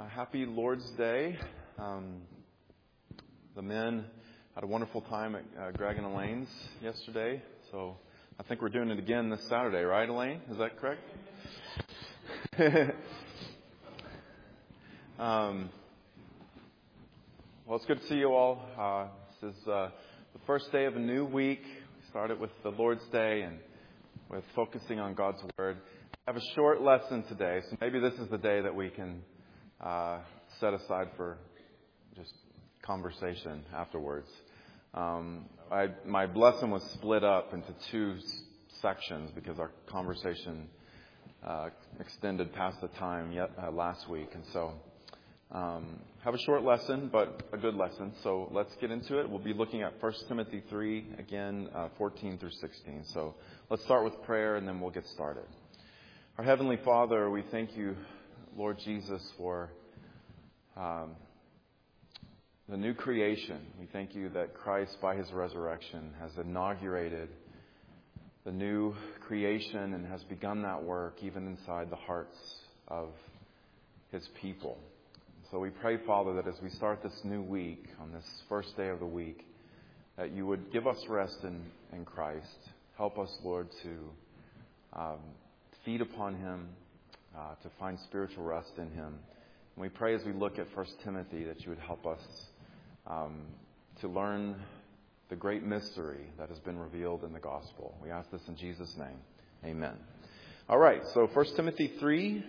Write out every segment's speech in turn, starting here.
Happy Lord's Day. The men had a wonderful time at Greg and Elaine's yesterday. So I think we're doing it again this Saturday, right, Elaine? Is that correct? Well, it's good to see you all. This is the first day of a new week. We started with the Lord's Day and with focusing on God's Word. I have a short lesson today, so maybe this is the day that we can set aside for just conversation afterwards. My lesson was split up into two sections because our conversation extended past the time last week. And so have a short lesson, but a good lesson. So let's get into it. We'll be looking at 1 Timothy 3, again, 14 through 16. So let's start with prayer and then we'll get started. Our Heavenly Father, we thank you, Lord Jesus, for the new creation. We thank you that Christ, by His resurrection, has inaugurated the new creation and has begun that work even inside the hearts of His people. So we pray, Father, that as we start this new week, on this first day of the week, that you would give us rest in Christ. Help us, Lord, to feed upon Him, to find spiritual rest in Him. And we pray as we look at 1 Timothy that you would help us to learn the great mystery that has been revealed in the gospel. We ask this in Jesus' name. Amen. All right, so 1 Timothy 3.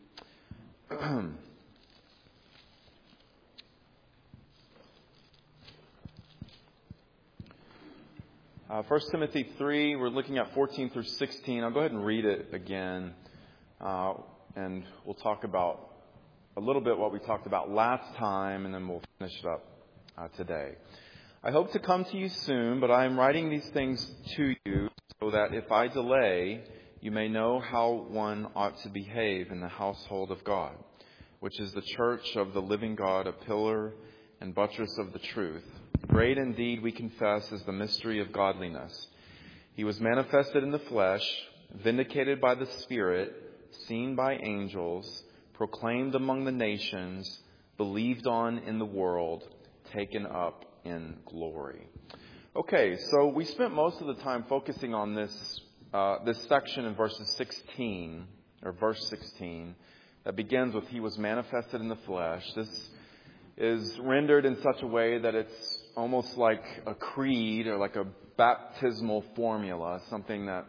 1 Timothy 3, we're looking at 14 through 16. I'll go ahead and read it again, and we'll talk about a little bit what we talked about last time, and then we'll finish it up today. I hope to come to you soon, but I am writing these things to you so that if I delay, you may know how one ought to behave in the household of God, which is the church of the living God, a pillar and buttress of the truth. Great indeed, we confess, is the mystery of godliness. He was manifested in the flesh, vindicated by the Spirit, seen by angels, proclaimed among the nations, believed on in the world, taken up in glory. Okay, so we spent most of the time focusing on this section in verse 16, that begins with He was manifested in the flesh. This is rendered in such a way that it's almost like a creed or like a baptismal formula, something that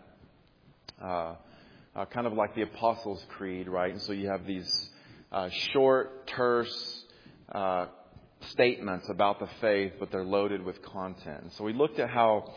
kind of like the Apostles' Creed, right? And so you have these short, terse statements about the faith, but they're loaded with content. And so we looked at how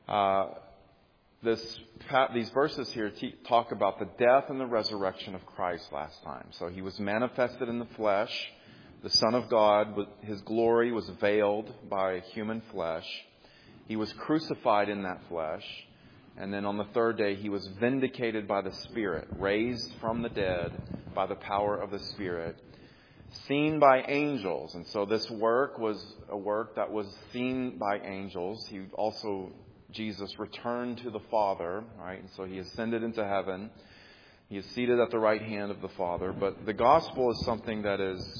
these verses here talk about the death and the resurrection of Christ last time. So He was manifested in the flesh. The Son of God, His glory was veiled by human flesh. He was crucified in that flesh. And then on the third day, He was vindicated by the Spirit, raised from the dead by the power of the Spirit, seen by angels. And so this work was a work that was seen by angels. Jesus returned to the Father, right? And so He ascended into heaven. He is seated at the right hand of the Father. But the gospel is something that is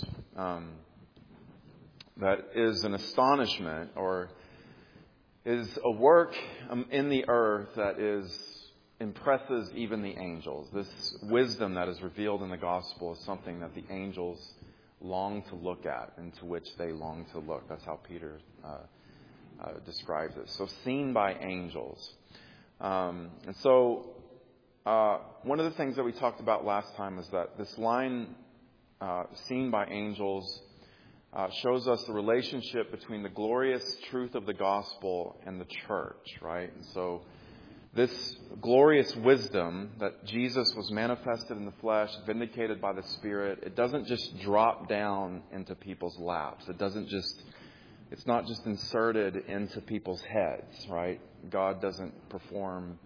an astonishment, or is a work in the earth that impresses even the angels. This wisdom that is revealed in the gospel is something that the angels long to look at, and to which they long to look. That's how Peter describes it. So seen by angels. And so one of the things that we talked about last time is that this line, seen by angels, shows us the relationship between the glorious truth of the gospel and the church, right? And so this glorious wisdom that Jesus was manifested in the flesh, vindicated by the Spirit, it doesn't just drop down into people's laps. It's not just inserted into people's heads, right? God doesn't perform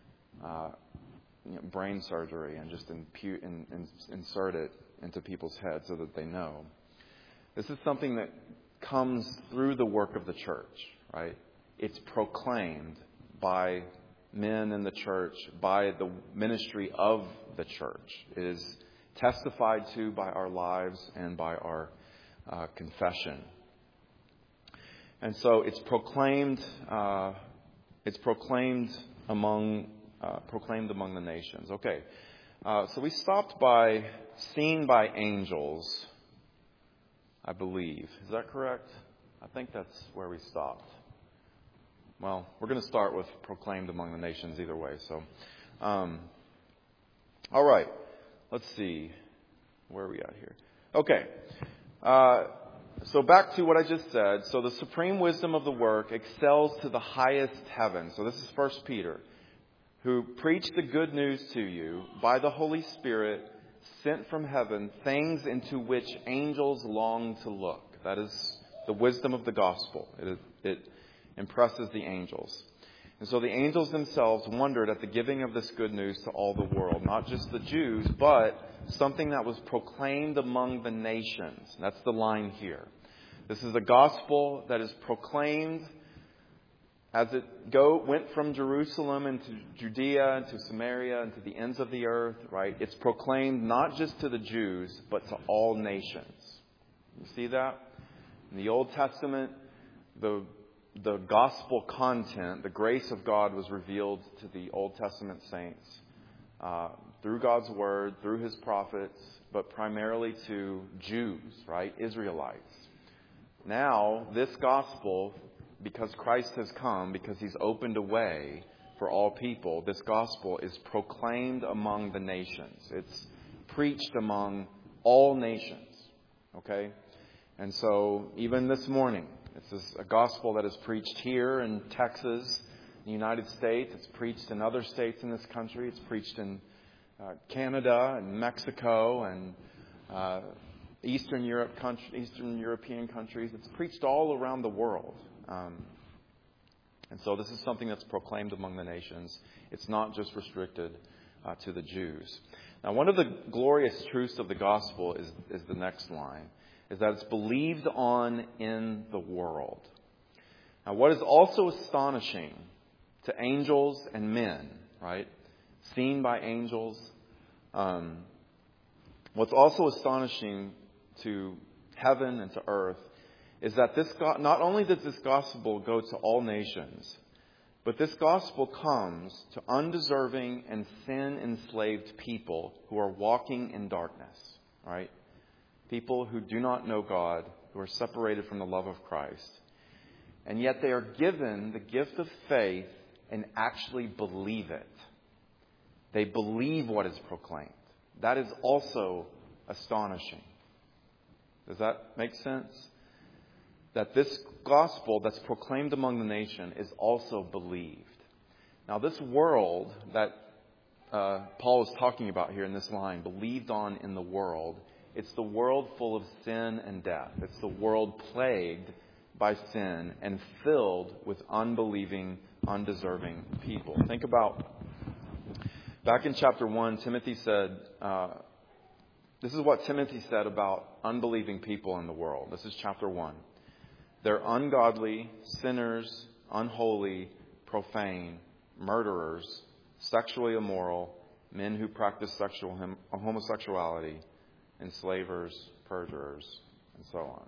brain surgery and just insert it into people's heads so that they know. This is something that comes through the work of the church, right? It's proclaimed by men in the church, by the ministry of the church. It is testified to by our lives and by our confession. And so it's proclaimed. It's proclaimed among the nations. Okay, so we stopped by seen by angels, I believe. Is that correct? I think that's where we stopped. Well, we're going to start with proclaimed among the nations either way. So, all right. Let's see. Where are we at here? Okay. So back to what I just said. So the supreme wisdom of the work excels to the highest heaven. So this is 1 Peter, who preached the good news to you by the Holy Spirit sent from heaven, things into which angels long to look. That is the wisdom of the gospel. It impresses the angels. And so the angels themselves wondered at the giving of this good news to all the world, not just the Jews, but something that was proclaimed among the nations. That's the line here. This is a gospel that is proclaimed as it went from Jerusalem into Judea, into Samaria, into the ends of the earth, right? It's proclaimed not just to the Jews, but to all nations. You see that? In the Old Testament, the gospel content, the grace of God was revealed to the Old Testament saints through God's word, through His prophets, but primarily to Jews, right? Israelites. Now, this gospel, because Christ has come, because He's opened a way for all people, this gospel is proclaimed among the nations. It's preached among all nations. Okay? And so, even this morning, this is a gospel that is preached here in Texas, the United States. It's preached in other states in this country. It's preached in Canada and Mexico and Eastern European countries. It's preached all around the world. And so this is something that's proclaimed among the nations. It's not just restricted to the Jews. Now, one of the glorious truths of the gospel is the next line, is that it's believed on in the world. Now, what is also astonishing to angels and men, right? Seen by angels. What's also astonishing to heaven and to earth is that not only does this gospel go to all nations, but this gospel comes to undeserving and sin-enslaved people who are walking in darkness, right? People who do not know God, who are separated from the love of Christ. And yet they are given the gift of faith and actually believe it. They believe what is proclaimed. That is also astonishing. Does that make sense? That this gospel that's proclaimed among the nation is also believed. Now, this world that Paul is talking about here in this line, believed on in the world, it's the world full of sin and death. It's the world plagued by sin and filled with unbelieving, undeserving people. Think about, back in chapter 1, Timothy said, this is what Timothy said about unbelieving people in the world. This is chapter 1. They're ungodly, sinners, unholy, profane, murderers, sexually immoral, men who practice sexual homosexuality, enslavers, perjurers, and so on.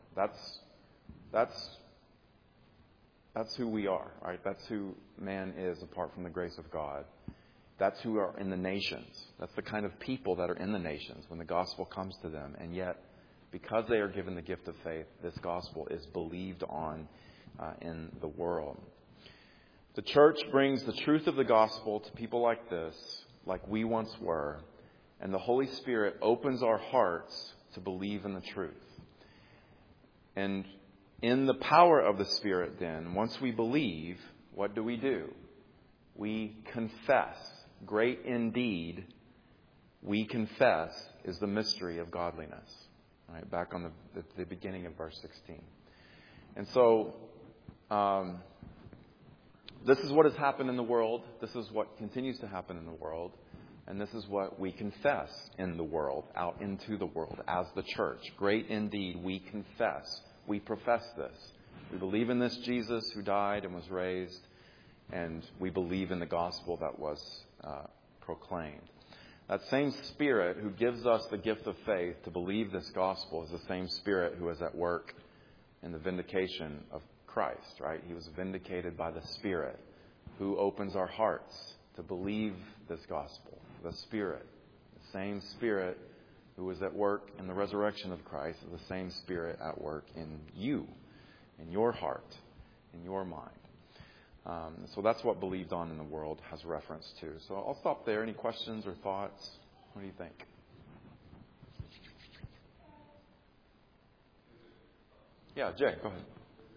That's who we are, right? That's who man is apart from the grace of God. That's who are in the nations. That's the kind of people that are in the nations when the gospel comes to them. And yet, because they are given the gift of faith, this gospel is believed on in the world. The church brings the truth of the gospel to people like this, like we once were, and the Holy Spirit opens our hearts to believe in the truth. And in the power of the Spirit, then, once we believe, what do? We confess. Great indeed, we confess, is the mystery of godliness. Right, back on the beginning of verse 16. And so, this is what has happened in the world. This is what continues to happen in the world. And this is what we confess in the world, out into the world as the church. Great indeed, we confess. We profess this. We believe in this Jesus who died and was raised. And we believe in the gospel that was proclaimed. That same Spirit who gives us the gift of faith to believe this gospel is the same Spirit who is at work in the vindication of Christ, right? He was vindicated by the Spirit who opens our hearts to believe this gospel. The Spirit, the same Spirit who was at work in the resurrection of Christ is the same Spirit at work in you, in your heart, in your mind. So that's what believed on in the world has reference to. So I'll stop there. Any questions or thoughts? What do you think? Yeah, Jay, go ahead.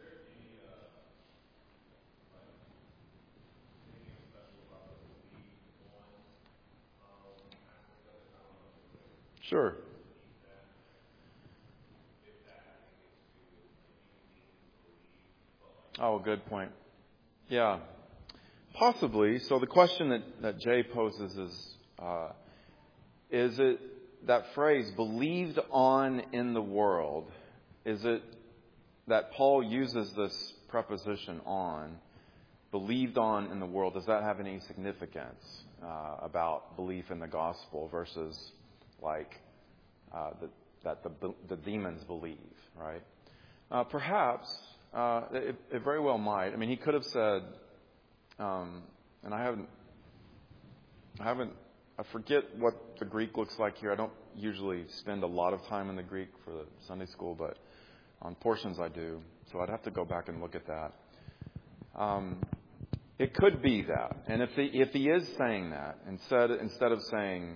Sure. Oh, good point. Yeah, possibly. So the question that Jay poses is it that phrase, believed on in the world, is it that Paul uses this preposition on, believed on in the world, does that have any significance about belief in the gospel versus like that the demons believe, right? Perhaps. It very well might. I mean, he could have said, and I forget what the Greek looks like here. I don't usually spend a lot of time in the Greek for the Sunday school, but on portions I do. So I'd have to go back and look at that. It could be that. And if he is saying that, instead of saying,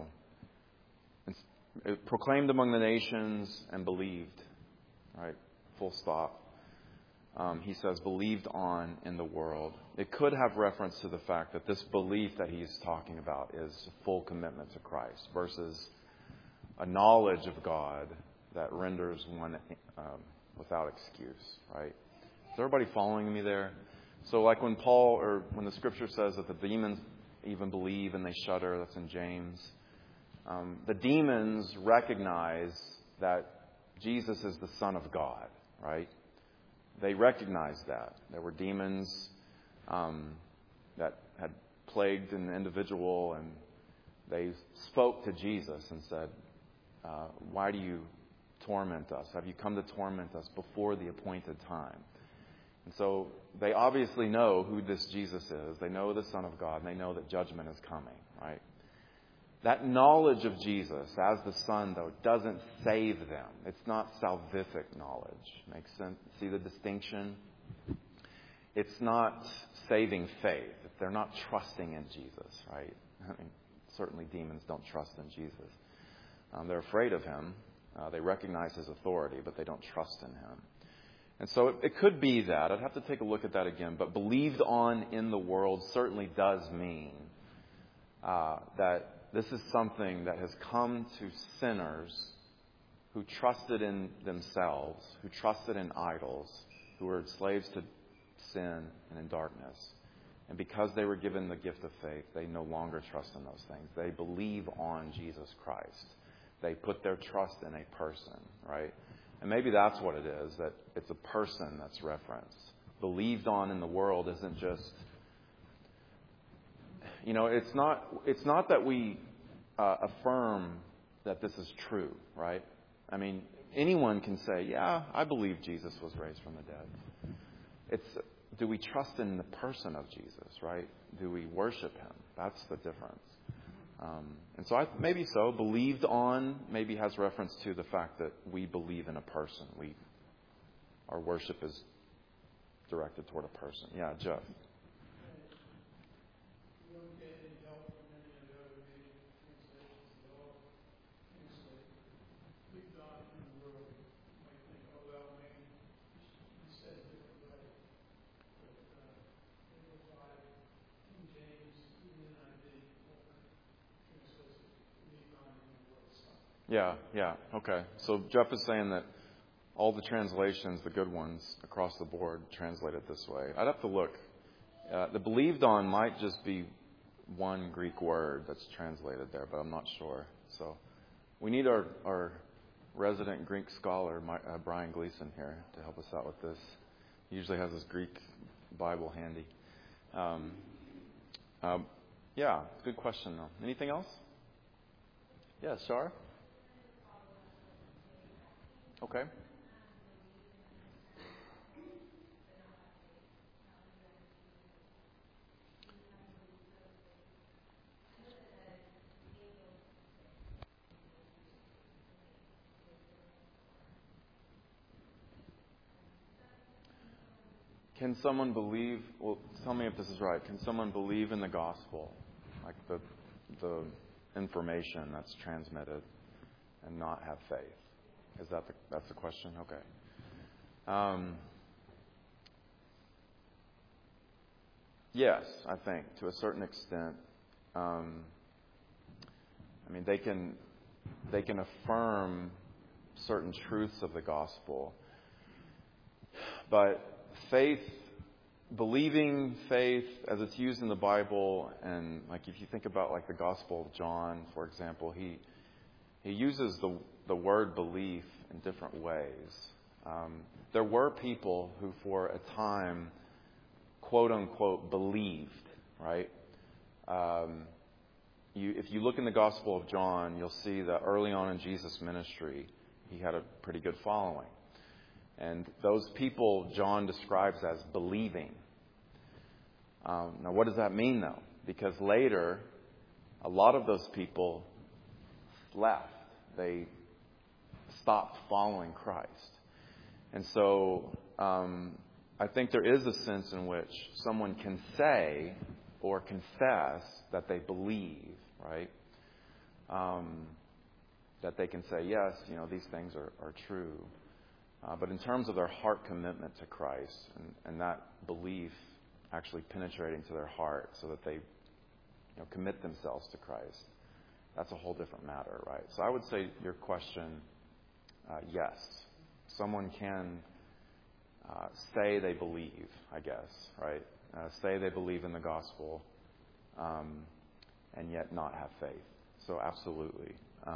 proclaimed among the nations and believed, right, full stop. He says, believed on in the world. It could have reference to the fact that this belief that he's talking about is full commitment to Christ versus a knowledge of God that renders one without excuse, right? Is everybody following me there? So like when the Scripture says that the demons even believe and they shudder, that's in James. The demons recognize that Jesus is the Son of God, right? They recognized that. There were demons that had plagued an individual, and they spoke to Jesus and said, why do you torment us? Have you come to torment us before the appointed time? And so they obviously know who this Jesus is. They know the Son of God, and they know that judgment is coming, right? That knowledge of Jesus as the Son, though, doesn't save them. It's not salvific knowledge. Makes sense? See the distinction? It's not saving faith. They're not trusting in Jesus, right? I mean, certainly demons don't trust in Jesus. They're afraid of Him. They recognize His authority, but they don't trust in Him. And so it could be that. I'd have to take a look at that again. But believed on in the world certainly does mean that this is something that has come to sinners who trusted in themselves, who trusted in idols, who were slaves to sin and in darkness. And because they were given the gift of faith, they no longer trust in those things. They believe on Jesus Christ. They put their trust in a person, right? And maybe that's what it is, that it's a person that's referenced. Believed on in the world isn't just... it's not that we affirm that this is true, right? I mean, anyone can say, yeah, I believe Jesus was raised from the dead. It's, do we trust in the person of Jesus, right? Do we worship Him? That's the difference. And so maybe so. Believed on maybe has reference to the fact that we believe in a person. Our worship is directed toward a person. Yeah, Jeff. Yeah. Okay. So Jeff is saying that all the translations, the good ones across the board, translate it this way. I'd have to look. The believed on might just be one Greek word that's translated there, but I'm not sure. So we need our resident Greek scholar, Brian Gleason, here to help us out with this. He usually has his Greek Bible handy. Yeah, good question, though. Anything else? Yeah, Shar? Okay. Can someone believe, well, tell me if this is right. Can someone believe in the gospel, like the information that's transmitted, and not have faith? Is that's the question? Okay. Yes, I think to a certain extent. I mean, they can affirm certain truths of the gospel, but faith, believing faith as it's used in the Bible, and like if you think about like the Gospel of John, for example, he uses the word belief in different ways. There were people who for a time, quote unquote, believed, right? If you look in the Gospel of John, you'll see that early on in Jesus' ministry, he had a pretty good following. And those people John describes as believing. Now, what does that mean, though? Because later, a lot of those people left. They stopped following Christ. And so I think there is a sense in which someone can say or confess that they believe, right? That they can say, yes, these things are true. But in terms of their heart commitment to Christ and that belief actually penetrating to their heart so that they commit themselves to Christ, that's a whole different matter, right? So I would say your question, yes. Someone can say they believe, I guess, right? Say they believe in the gospel and yet not have faith. So absolutely.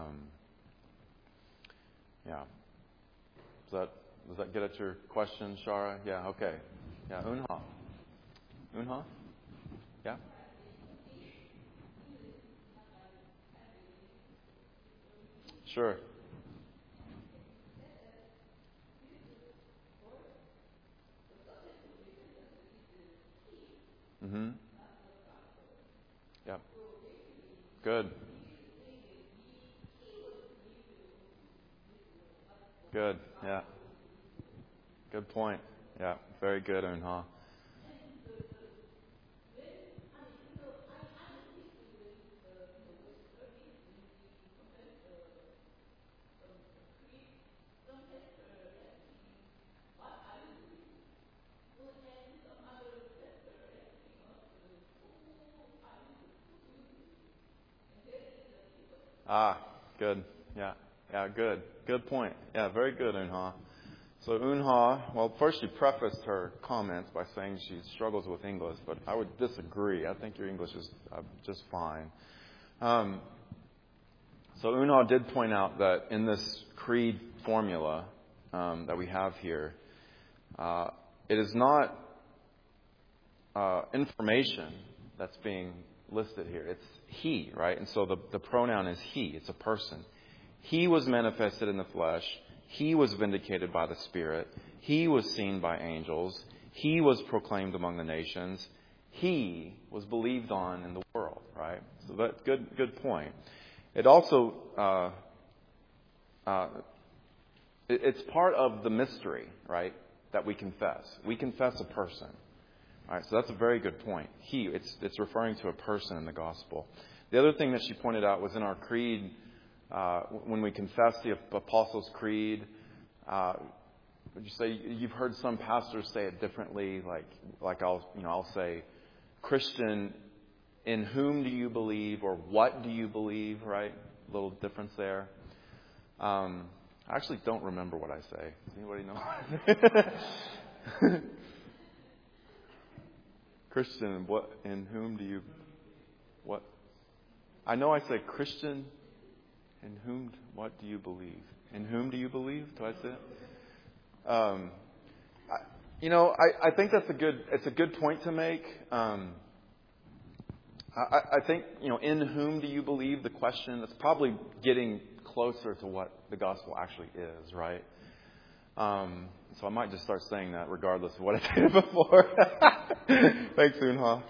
Yeah. Does that get at your question, Shara? Yeah, okay. Yeah, Unha? Yeah? Sure. Mm-hmm. Yeah. Good. Good. Yeah. Good point. Yeah. Very good, Unha. Good. Yeah. Yeah, good. Good point. Yeah, very good, Unha. So Unha, well, first she prefaced her comments by saying she struggles with English, but I would disagree. I think your English is just fine. So Unha did point out that in this creed formula that we have here, it is not information that's being listed here. It's he, right? And so the pronoun is he. It's a person. He was manifested in the flesh. He was vindicated by the Spirit. He was seen by angels. He was proclaimed among the nations. He was believed on in the world, right? So that's good point. It also, it's part of the mystery, right, that we confess. We confess a person. All right, so that's a very good point. It's referring to a person in the gospel. The other thing that she pointed out was in our creed, when we confess the Apostles' Creed, would you say you've heard some pastors say it differently? Like I'll say, Christian, in whom do you believe, or what do you believe? Right, a little difference there. I actually don't remember what I say. Does anybody know? Christian, in whom do you, what? I know I say Christian, in whom, what do you believe? In whom do you believe? Do I say it? I think it's a good point to make. I think, in whom do you believe? The question that's probably getting closer to what the gospel actually is, right? So I might just start saying that regardless of what I did before. Thanks, Unha.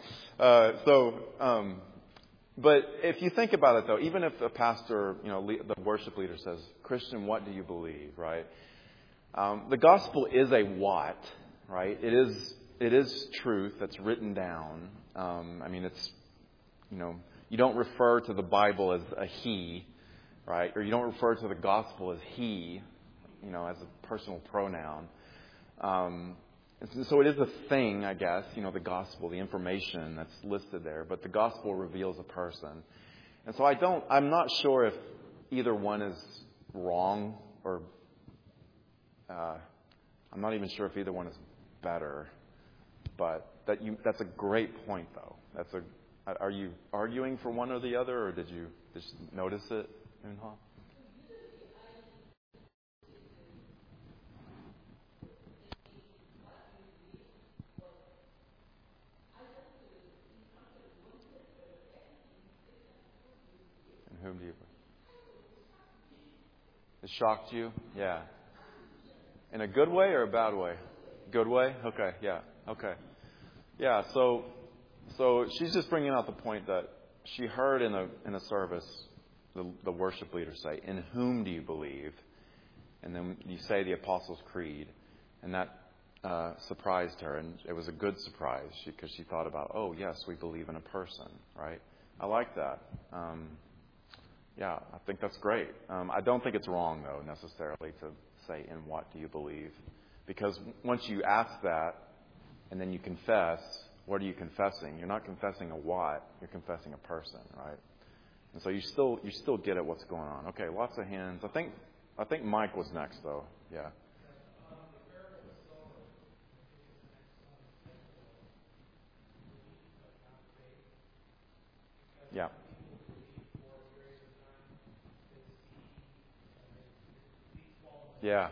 But if you think about it, though, even if the pastor, the worship leader says, Christian, what do you believe, right? The gospel is a what, right? It is truth that's written down. It's, you don't refer to the Bible as a he, right? Or you don't refer to the gospel as he, as a personal pronoun. So it is a thing, I guess, the gospel, the information that's listed there. But the gospel reveals a person. And so I'm not sure if either one is wrong or I'm not even sure if either one is better. But that's a great point, though. Are you arguing for one or the other, or did you just notice it, Unha? And whom do you? It shocked you? Yeah. In a good way or a bad way? Good way? Okay. Yeah. Okay. Yeah. So she's just bringing out the point that she heard in a service the worship leader say, "In whom do you believe?" And then you say the Apostles' Creed, and that surprised her, and it was a good surprise because she thought about, oh yes, we believe in a person, right? I like that. Yeah, I think that's great. I don't think it's wrong, though, necessarily to say, in what do you believe? Because once you ask that and then you confess, what are you confessing? You're not confessing a what, you're confessing a person, right? And so you still get at what's going on. Okay, lots of hands. I think Mike was next, though. Yeah. Yeah. Yeah.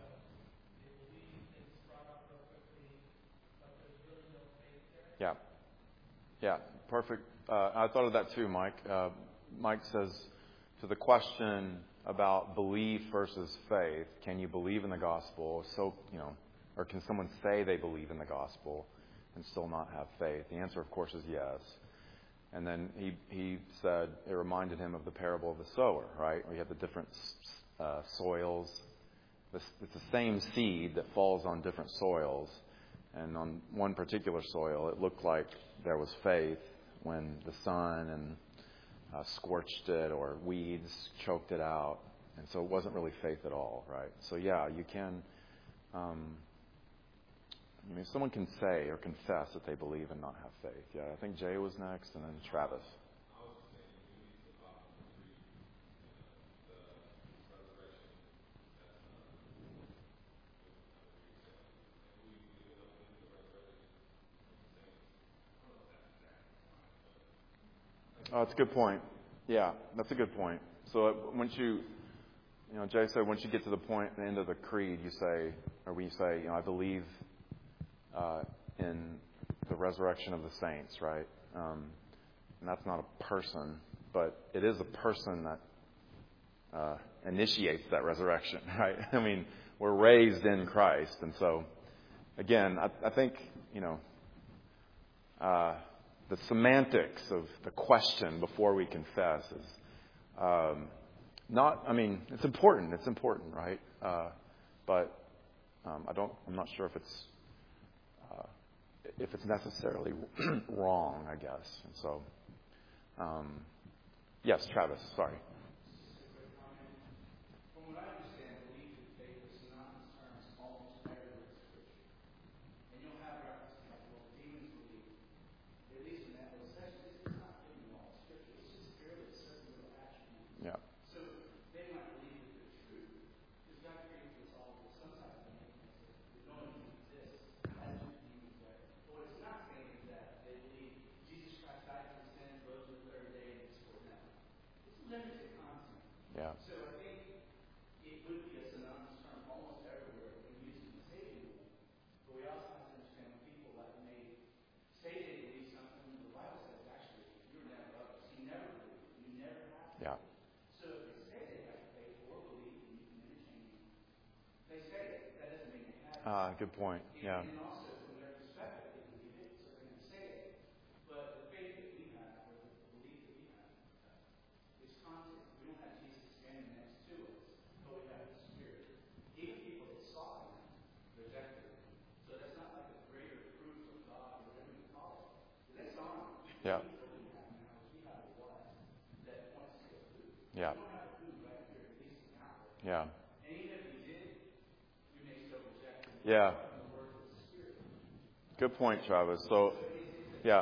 Yeah. Yeah. Perfect. I thought of that too, Mike. Mike says to the question about belief versus faith, can you believe in the gospel? Or can someone say they believe in the gospel and still not have faith? The answer, of course, is yes. And then he said it reminded him of the parable of the sower, right? Where you have the different soils. It's the same seed that falls on different soils. And on one particular soil, it looked like there was faith when the sun and scorched it or weeds choked it out. And so it wasn't really faith at all, right? So yeah, you can... someone can say or confess that they believe and not have faith. Yeah, I think Jay was next, and then Travis. Oh, that's a good point. Yeah, that's a good point. So once Jay said once you get to the point, the end of the creed, you say, or we say, I believe in the resurrection of the saints, right? And that's not a person, but it is a person that initiates that resurrection, right? We're raised in Christ. And so, again, I think, the semantics of the question before we confess is it's important. It's important, right? But I'm not sure if it's necessarily wrong, I guess. And so, yes, Travis, sorry. Good point. Yeah. And also, from their perspective, they believe it, so they're going to say it. But the faith that we have, or the belief that we have, is constant. We don't have Jesus standing next to us, but we have the Spirit. Even people that saw him rejected him. So that's not like a greater proof of God or whatever you call it. They saw him. Yeah. We have now is we have what that points to the food. Yeah. We don't have the food right here, at least now. Yeah. And even if we did, we may still reject him. Yeah. Good point, Travis. So, yeah.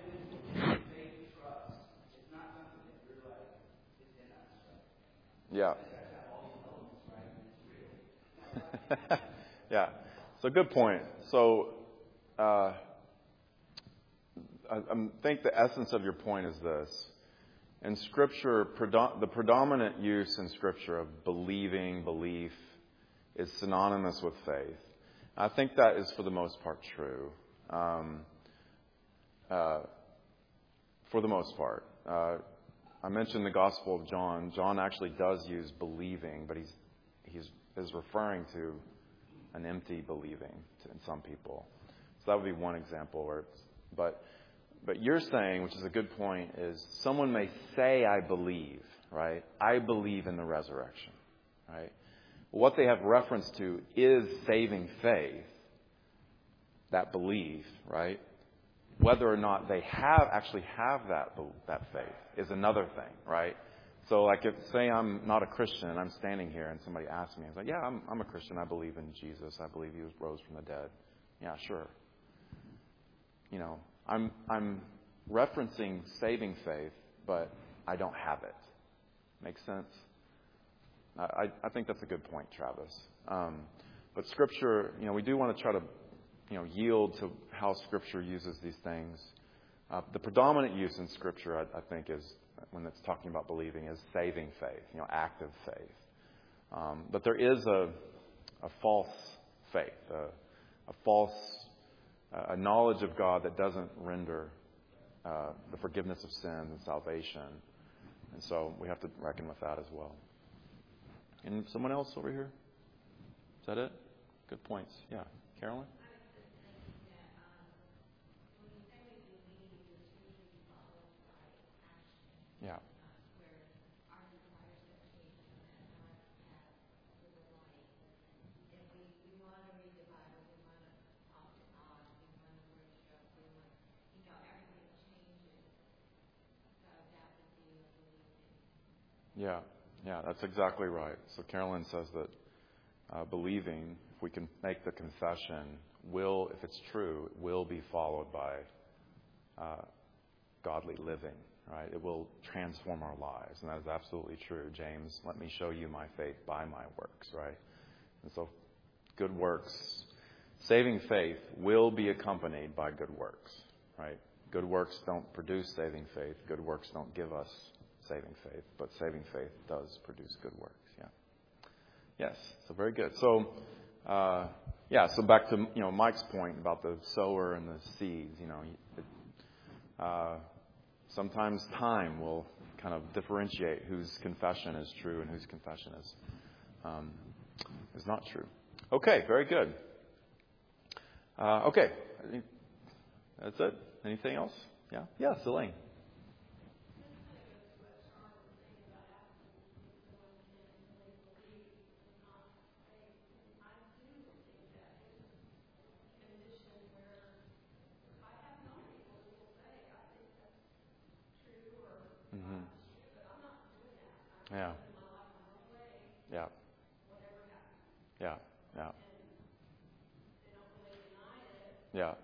Yeah. Yeah. So, good point. So, I think the essence of your point is this. In Scripture, the predominant use in Scripture of believing, belief, is synonymous with faith. I think that is for the most part true. For the most part. I mentioned the Gospel of John. John actually does use believing, but he's referring to an empty believing in some people. So that would be one example. But you're saying, which is a good point, is someone may say, I believe, right? I believe in the resurrection, right? What they have reference to is saving faith, that belief, right? Whether or not they actually have that faith is another thing, right? So, like, say I'm not a Christian and I'm standing here and somebody asks me, I'm like, yeah, I'm a Christian. I believe in Jesus. I believe He rose from the dead. Yeah, sure. You know, I'm referencing saving faith, but I don't have it. Makes sense? I think that's a good point, Travis. But Scripture, we do want to try to yield to how Scripture uses these things. The predominant use in Scripture, I think, is when it's talking about believing, is saving faith, active faith. But there is a false faith, a knowledge of God that doesn't render the forgiveness of sins and salvation. And so we have to reckon with that as well. And someone else over here? Is that it? Good points. Yeah. Carolyn? Yeah. Yeah, that's exactly right. So Carolyn says that believing, if we can make the confession, if it's true, it will be followed by godly living, right? It will transform our lives, and that is absolutely true. James, let me show you my faith by my works, right? And so good works, saving faith will be accompanied by good works, right? Good works don't produce saving faith. Good works don't give us saving faith, but saving faith does produce good works. Yeah. Yes. So very good. So, so back to Mike's point about the sower and the seeds. Sometimes time will kind of differentiate whose confession is true and whose confession is not true. Okay. Very good. Okay. I think that's it. Anything else? Yeah. Yes, Elaine. Mm-hmm. Yeah. Yeah. Yeah. Yeah. Yeah.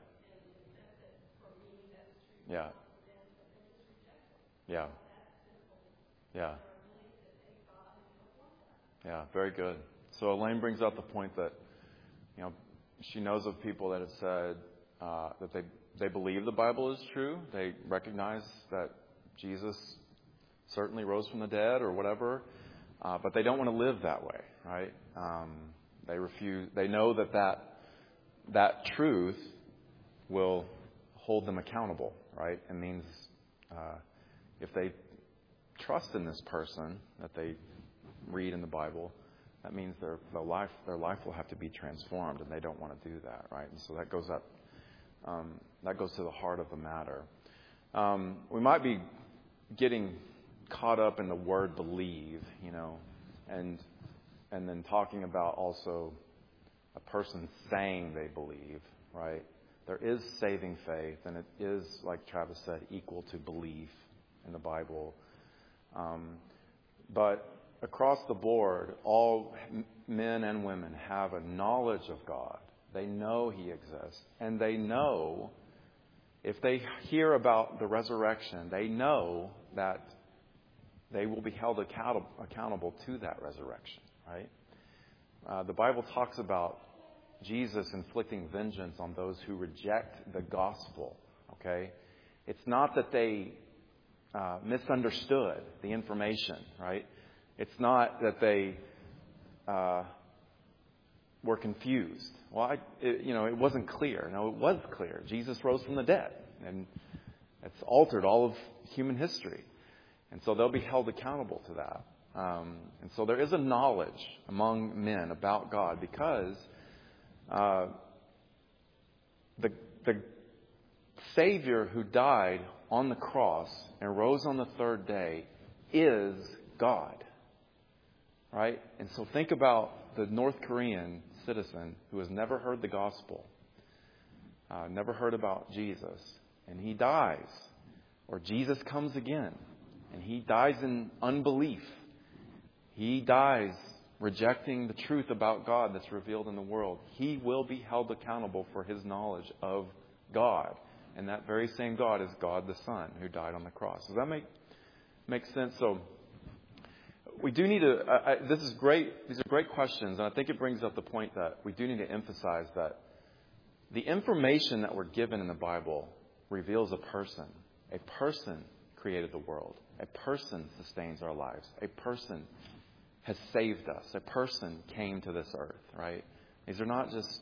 Yeah. Yeah. Yeah. Yeah. Very good. So Elaine brings out the point that, she knows of people that have said that they believe the Bible is true. They recognize that Jesus certainly rose from the dead or whatever, but they don't want to live that way, right? They refuse. They know that truth will hold them accountable, right? It means if they trust in this person that they read in the Bible, that means their life will have to be transformed, and they don't want to do that, right? And so that goes up. That goes to the heart of the matter. We might be getting caught up in the word believe, and then talking about also a person saying they believe, right? There is saving faith, and it is, like Travis said, equal to belief in the Bible. But across the board, all men and women have a knowledge of God. They know He exists, and they know, if they hear about the resurrection, they know that they will be held accountable to that resurrection, right? The Bible talks about Jesus inflicting vengeance on those who reject the gospel, okay? It's not that they misunderstood the information, right? It's not that they were confused. Well, it wasn't clear. No, it was clear. Jesus rose from the dead, and it's altered all of human history. And so they'll be held accountable to that. And so there is a knowledge among men about God because the Savior who died on the cross and rose on the third day is God. Right? And so think about the North Korean citizen who has never heard the gospel, never heard about Jesus, and he dies. Or Jesus comes again, and he dies in unbelief. He dies rejecting the truth about God that's revealed in the world. He will be held accountable for his knowledge of God. And that very same God is God the Son who died on the cross. Does that make sense? So we do need to, this is great. These are great questions. And I think it brings up the point that we do need to emphasize that the information that we're given in the Bible reveals a person. A person created the world. A person sustains our lives. A person has saved us. A person came to this earth, right? These are not just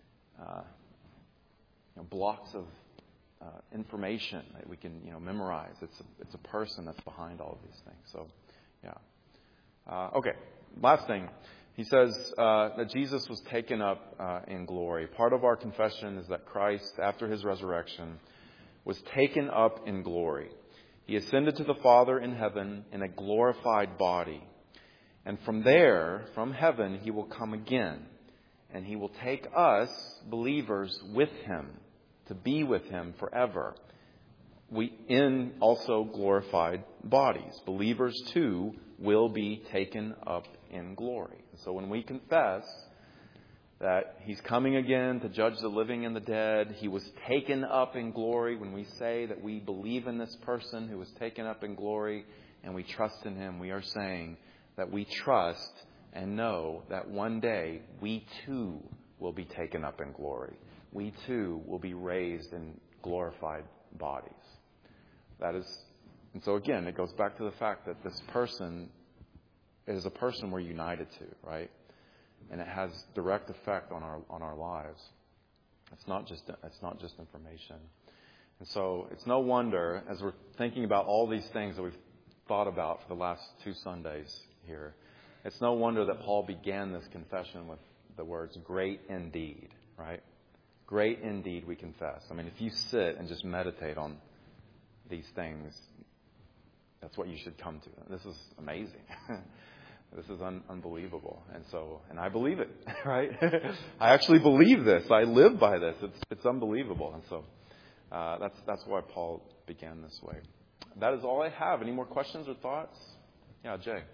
blocks of information that we can memorize. It's a person that's behind all of these things. So, yeah. Okay. Last thing, he says that Jesus was taken up in glory. Part of our confession is that Christ, after his resurrection, was taken up in glory. He ascended to the Father in heaven in a glorified body. And from there, from heaven, he will come again. And he will take us, believers, with him, to be with him forever. We in also glorified bodies. Believers, too, will be taken up in glory. And so when we confess that he's coming again to judge the living and the dead, he was taken up in glory. When we say that we believe in this person who was taken up in glory and we trust in him, we are saying that we trust and know that one day we too will be taken up in glory. We too will be raised in glorified bodies. That is, and so again, it goes back to the fact that this person is a person we're united to, right? And it has direct effect on our lives. It's not just information. And so it's no wonder, as we're thinking about all these things that we've thought about for the last 2 Sundays here, it's no wonder that Paul began this confession with the words, great indeed, right? Great indeed we confess. I mean, if you sit and just meditate on these things, that's what you should come to. This is amazing. This is unbelievable. And I believe it, right? I actually believe this. I live by this. It's unbelievable. And so that's why Paul began this way. That is all I have. Any more questions or thoughts? Yeah, Jay.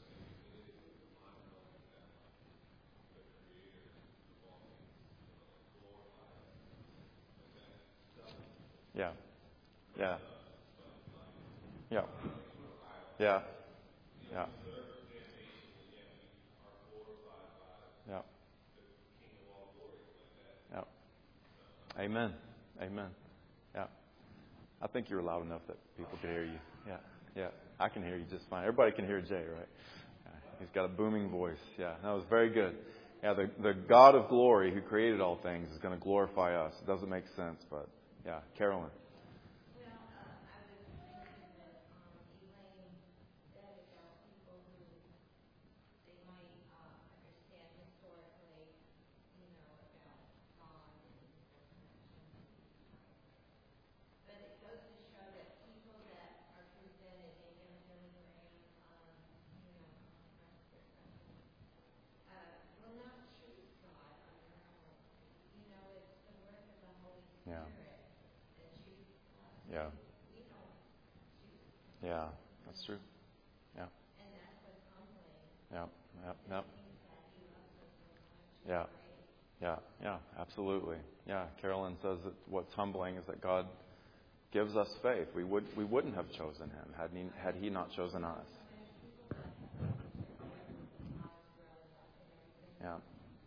Yeah. Yeah. Yeah. Yeah. Yeah. Yeah. Yeah. Amen. Amen. Yeah. I think you're loud enough that people can hear you. Yeah. Yeah. I can hear you just fine. Everybody can hear Jay, right? He's got a booming voice. Yeah. That was very good. Yeah. The God of glory who created all things is going to glorify us. It doesn't make sense, but yeah. Carolyn. That's true. Yeah. Yeah. Yeah. Yeah. Yeah. Yeah. Absolutely. Yeah. Carolyn says that what's humbling is that God gives us faith. We wouldn't have chosen him had he not chosen us. Yeah.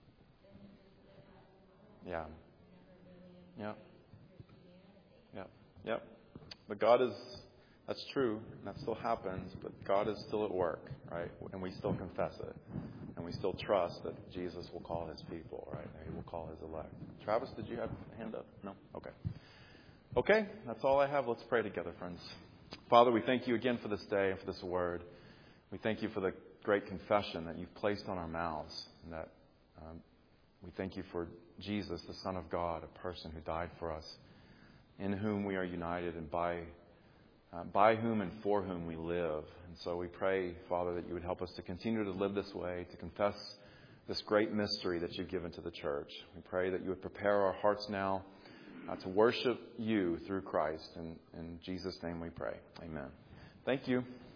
Yeah. Yeah. Yeah. Yep. But that's true, and that still happens, but God is still at work, right? And we still confess it. And we still trust that Jesus will call his people, right? He will call his elect. Travis, did you have a hand up? No? Okay. Okay, that's all I have. Let's pray together, friends. Father, we thank you again for this day and for this word. We thank you for the great confession that you've placed on our mouths, and that we thank you for Jesus, the Son of God, a person who died for us, in whom we are united and by whom and for whom we live. And so we pray, Father, that you would help us to continue to live this way, to confess this great mystery that you've given to the church. We pray that you would prepare our hearts now to worship you through Christ. In Jesus' name we pray. Amen. Thank you.